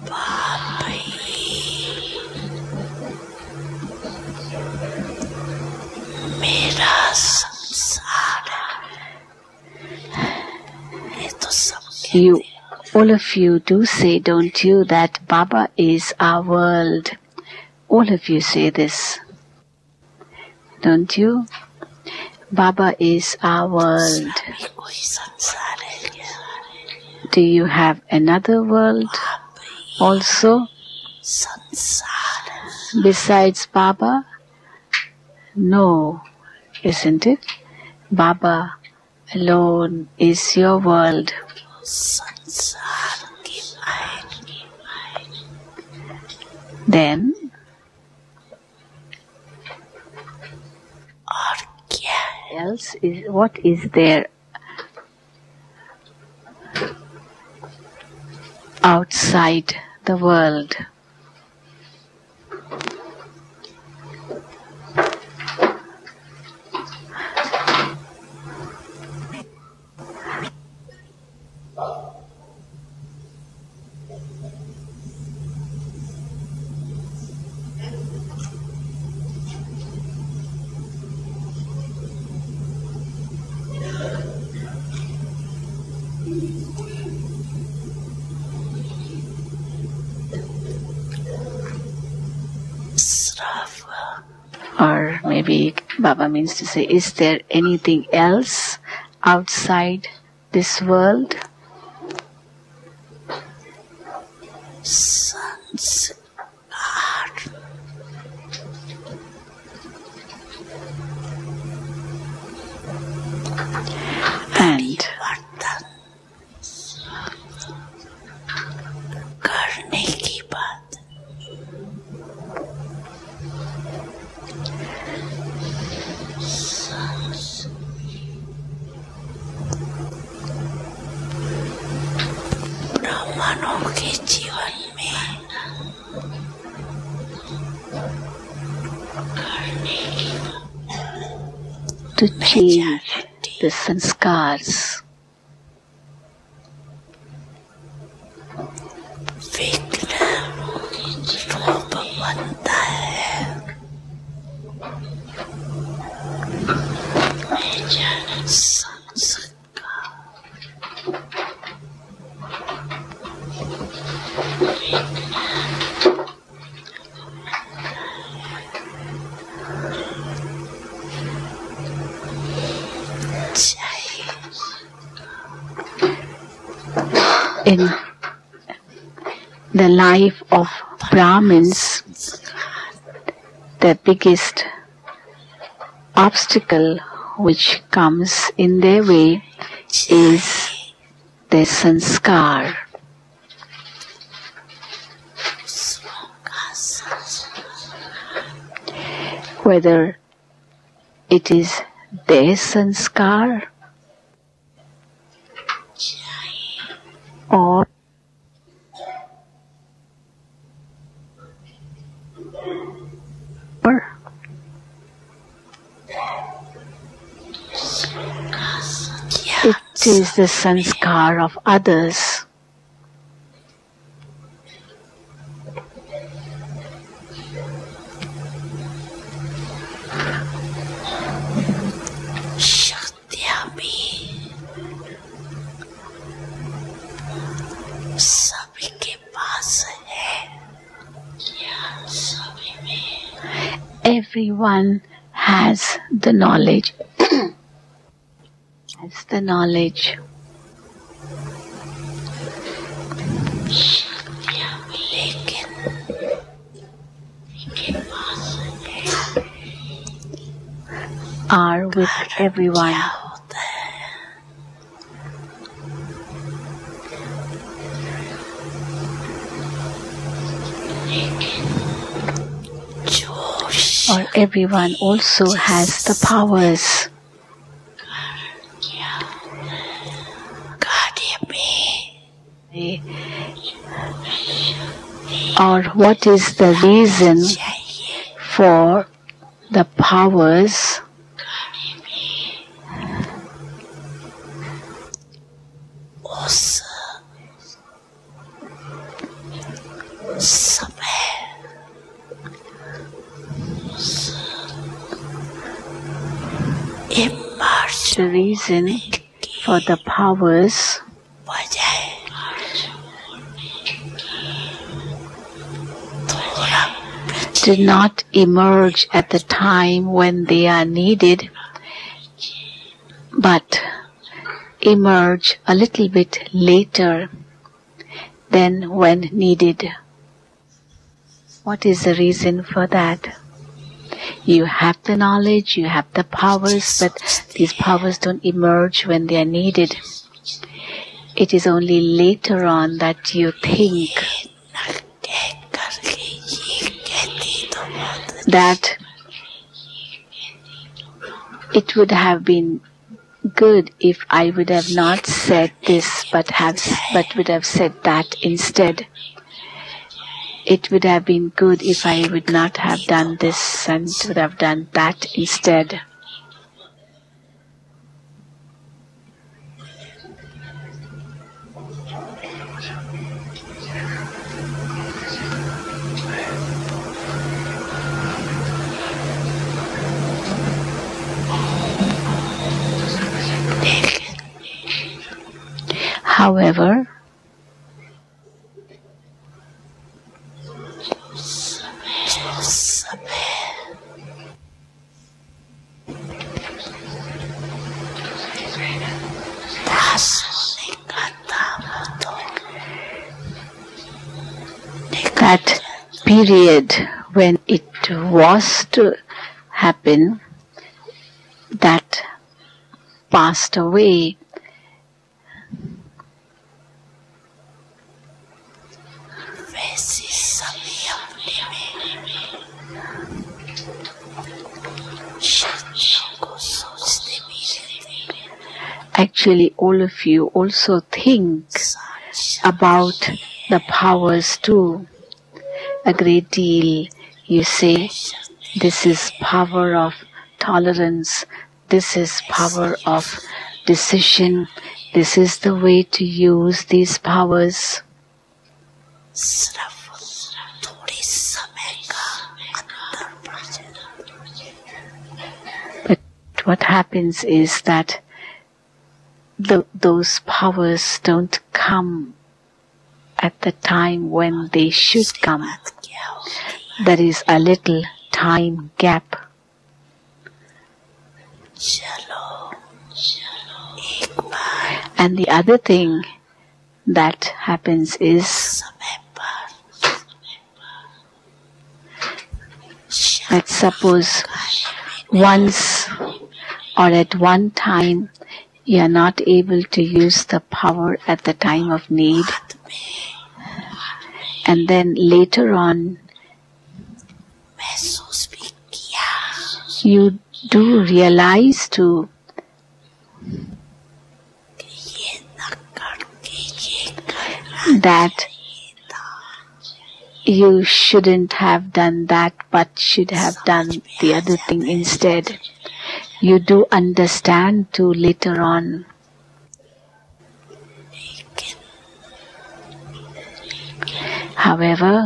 You, all of you do say, don't you, that Baba is our world. All of you say this, don't you? Baba is our world. Do you have another world also besides Baba? No, isn't it? Baba alone is your world. Then, what is there outside the world? Or maybe Baba means to say, is there anything else outside this world? And to change the sanskars. In the life of Brahmins, the biggest obstacle which comes in their way is their sanskar. Whether it is their sanskar or it is the sanskar of others. Everyone has the knowledge. Has the knowledge. Are with everyone. Or everyone also has the powers. Or what is the reason for the powers The reason for the powers do not emerge at the time when they are needed, but emerge a little bit later than when needed. What is the reason for that? You have the knowledge, you have the powers, but these powers don't emerge when they are needed. It is only later on that you think that it would have been good if I would have not said this, but would have said that instead. It would have been good if I would not have done this and would have done that instead. However, that period when it was to happen, that passed away. Actually, all of you also think about the powers too. A great deal. You say, this is power of tolerance, this is power of decision, this is the way to use these powers. But what happens is that those powers don't come at the time when they should come. There is a little time gap. And the other thing that happens is that suppose once or at one time you are not able to use the power at the time of need, and then later on you do realize too that you shouldn't have done that but should have done the other thing instead. You do understand too later on. However,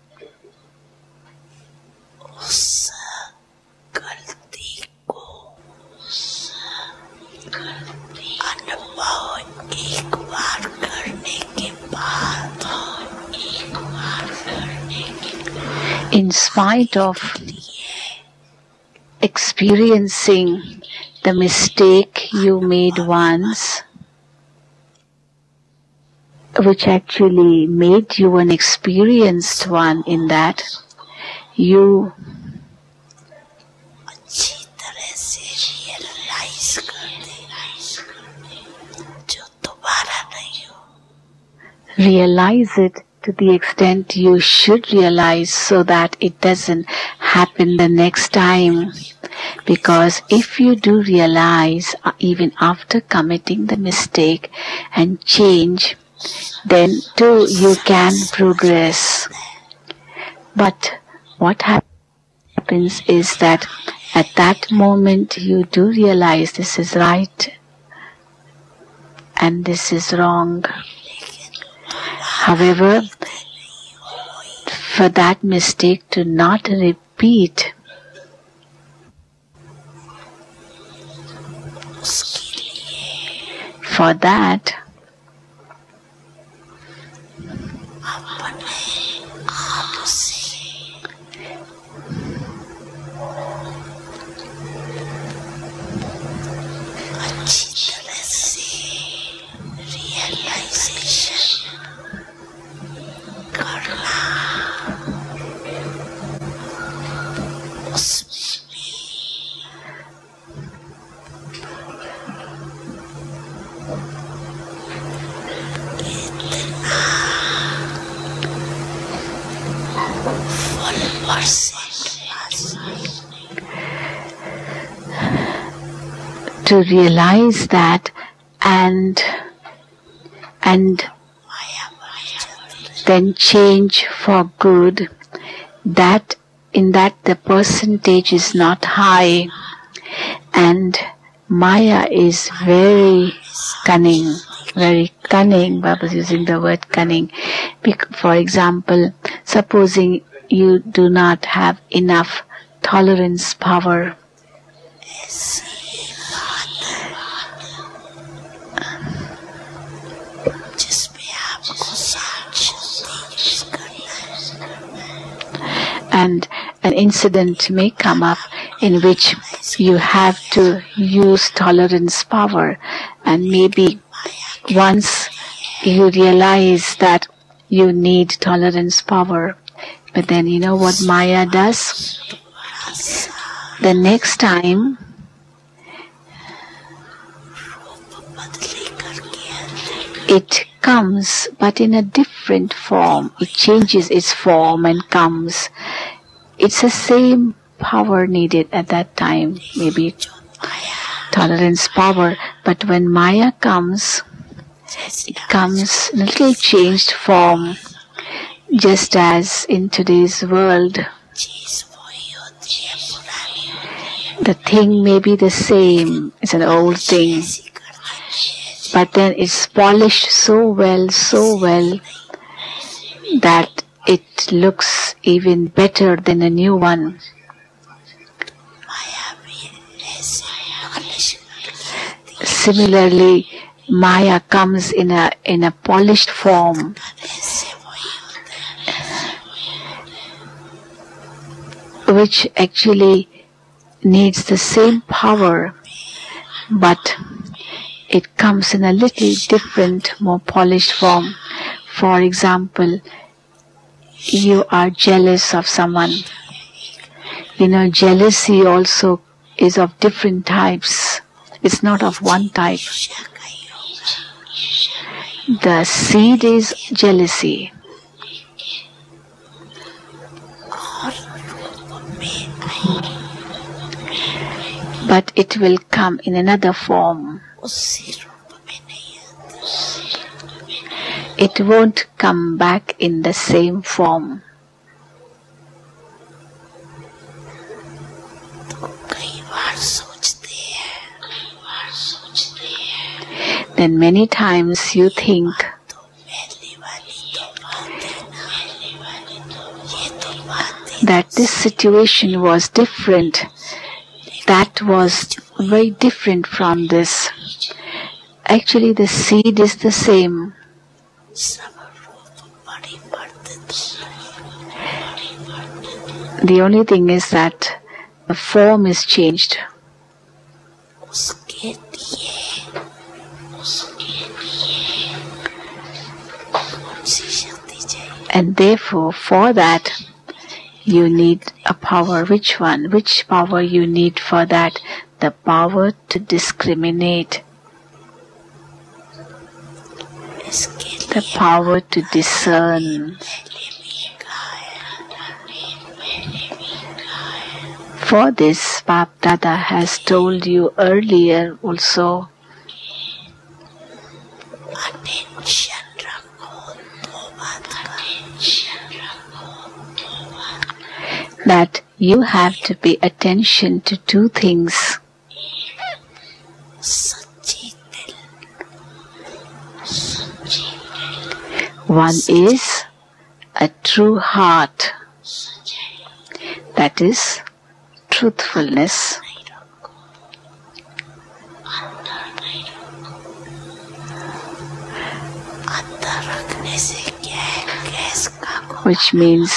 in spite of experiencing the mistake you made once, which actually made you an experienced one in that, you realize it to the extent you should realize so that it doesn't happen the next time. Because if you do realize even after committing the mistake and change, then too you can progress. But what happens is that at that moment you do realize this is right and this is wrong. However, for that mistake to not repeat. For that, to realize that and then change for good, that in that the percentage is not high, and Maya is very cunning. Baba is using the word cunning. For example, supposing you do not have enough tolerance power, and an incident may come up in which you have to use tolerance power, and maybe once you realize that you need tolerance power, but then you know what Maya does? The next time it comes, but in a different form. It changes its form and comes. It's the same power needed at that time, maybe tolerance power, but when Maya comes, it comes in a little changed form, just as in today's world. The thing may be the same, it's an old thing, but then it's polished so well that it looks even better than a new one. Similarly, Maya comes in a polished form, which actually needs the same power, but it comes in a little different, more polished form. For example, you are jealous of someone. You know, jealousy also is of different types. It's not of one type. The seed is jealousy. But it will come in another form. It won't come back in the same form. Then many times you think that this situation was different, that was very different from this. Actually, the seed is the same. The only thing is that the form is changed. And therefore, for that, you need a power. Which one? Which power you need for that? The power to discriminate. The power to discern. For this, Bap Dada has told you earlier also that you have to pay attention to two things. One is a true heart, that is truthfulness, which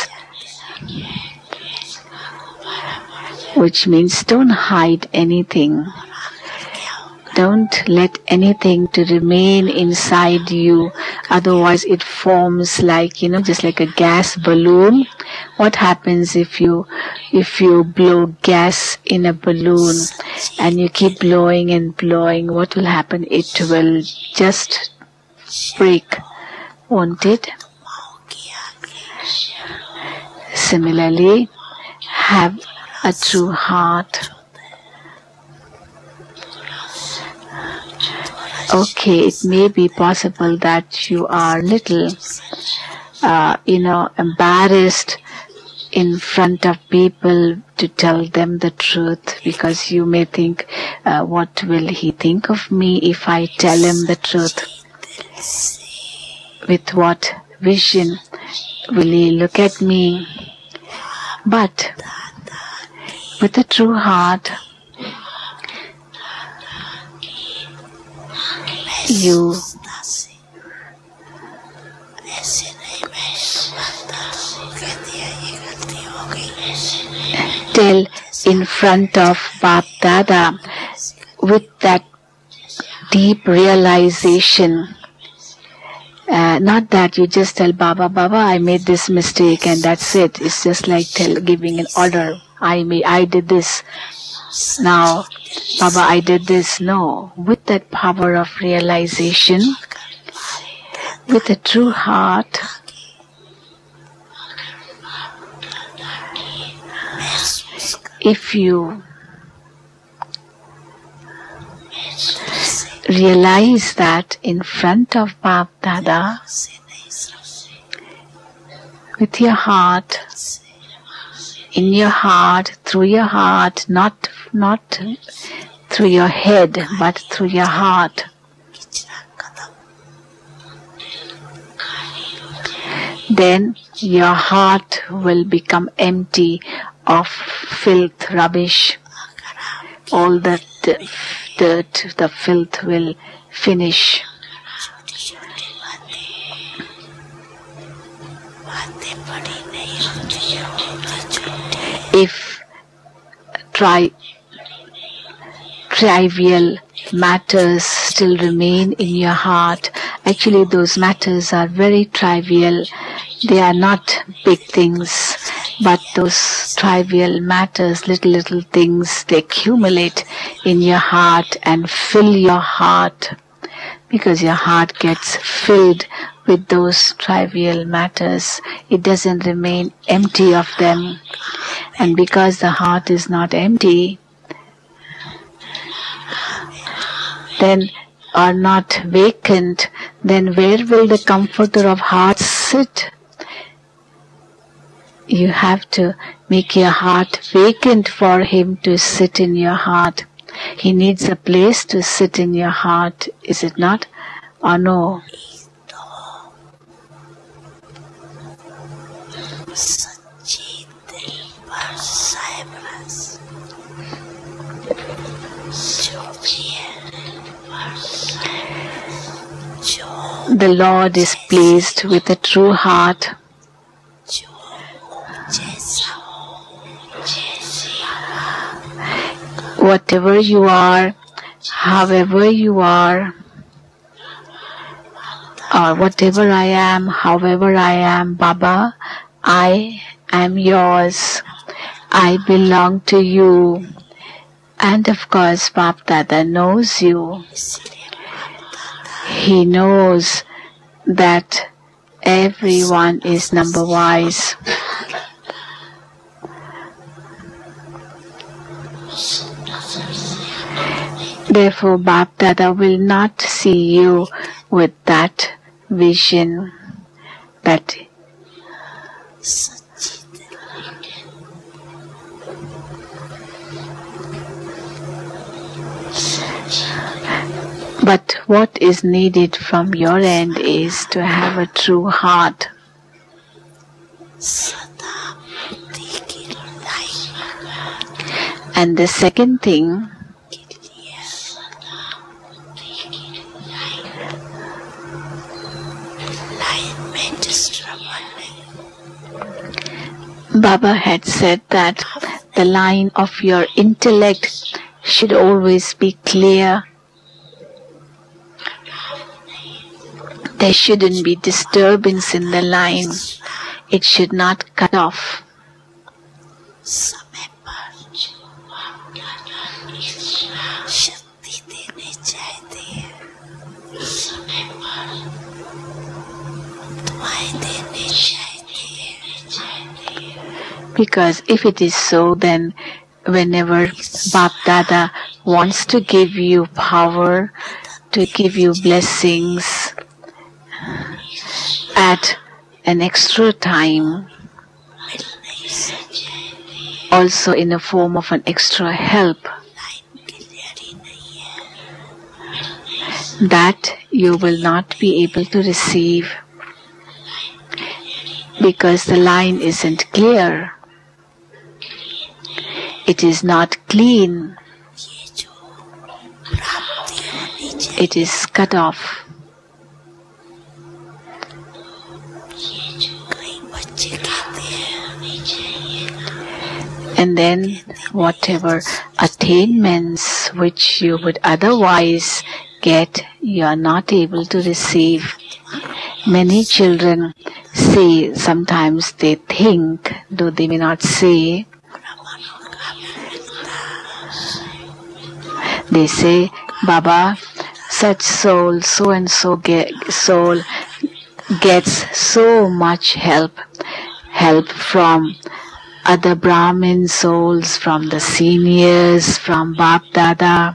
means don't hide anything. Don't let anything to remain inside you, otherwise it forms like, just like a gas balloon. What happens if you blow gas in a balloon and you keep blowing and blowing? What will happen? It will just break, won't it? Similarly, have a true heart. Okay, it may be possible that you are little, embarrassed in front of people to tell them the truth, because you may think, what will he think of me if I tell him the truth? With what vision will he look at me? But with a true heart, you tell in front of Bap Dada with that deep realization. Not that you just tell Baba, I made this mistake and that's it. It's just like giving an order. I did this. Now, Baba, I did this. No. With that power of realization, with a true heart, if you realize that in front of Bap Dada, with your heart, in your heart, through your heart, not through your head, but through your heart, then your heart will become empty of filth, rubbish. All the dirt, the filth will finish. If trivial matters still remain in your heart, actually those matters are very trivial. They are not big things, but those trivial matters, little things, they accumulate in your heart and fill your heart, because your heart gets filled with those trivial matters. It doesn't remain empty of them. And because the heart is not empty, then are not vacant, then where will the comforter of hearts sit? You have to make your heart vacant for him to sit in your heart. He needs a place to sit in your heart, is it not? Or no? The Lord is pleased with a true heart. Whatever you are, however you are, or whatever I am, however I am, Baba, I am yours. I belong to you. And of course, Bap Dada knows you. He knows that everyone is number wise. Therefore, Bap Dada will not see you with that vision, that but what is needed from your end is to have a true heart. And the second thing, Baba had said that the line of your intellect should always be clear. There shouldn't be disturbance in the line. It should not cut off. Because if it is so, then whenever Bap Dada wants to give you power, to give you blessings at an extra time, also in the form of an extra help, that you will not be able to receive because the line isn't clear. It is not clean. It is cut off. And then whatever attainments which you would otherwise get, you are not able to receive. Many children say, sometimes they think, though they may not say, they say, Baba, such soul, so and so soul gets so much help from other Brahmin souls, from the seniors, from Bap Dada.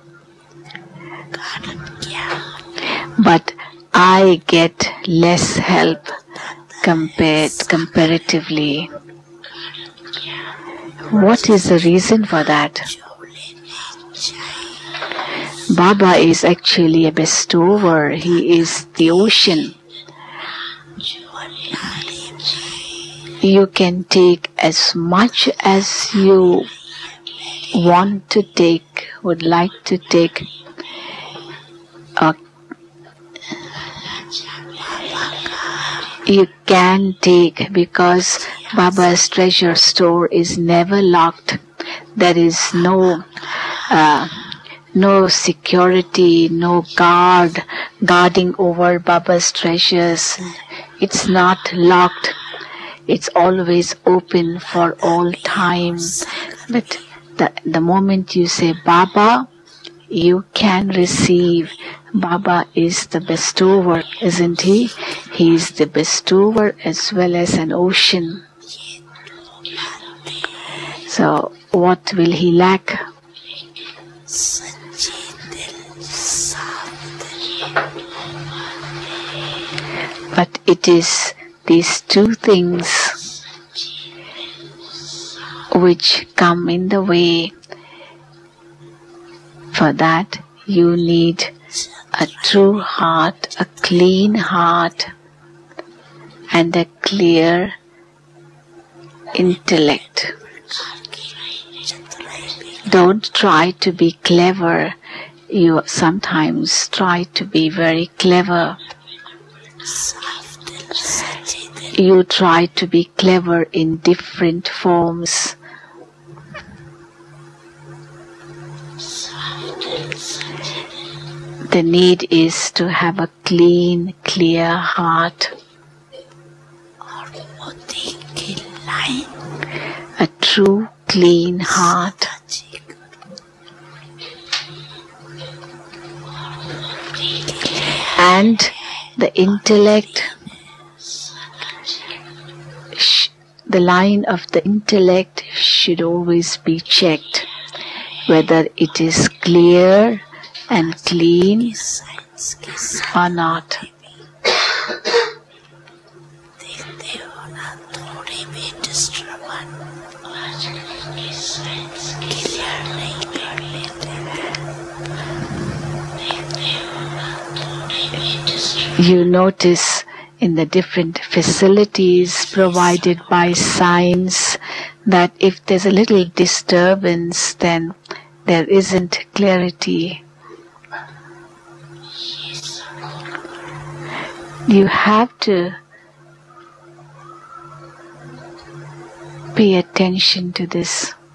But I get less help comparatively. What is the reason for that? Baba is actually a bestower. He is the ocean. You can take as much as you want to take, would like to take. You can take, because Baba's treasure store is never locked. There is no security, no guarding over Baba's treasures. It's not locked. It's always open for all time. But the moment you say Baba, you can receive. Baba is the bestower, isn't he? He is the bestower as well as an ocean. So what will he lack? But it is these two things which come in the way. For that you need a true heart, a clean heart, and a clear intellect. Don't try to be clever. You sometimes try to be very clever. You try to be clever in different forms. The need is to have a clean, clear heart. A true, clean heart. And the intellect, the line of the intellect should always be checked, whether it is clear and clean or not. You notice in the different facilities provided by science, that if there's a little disturbance, then there isn't clarity. You have to pay attention to this.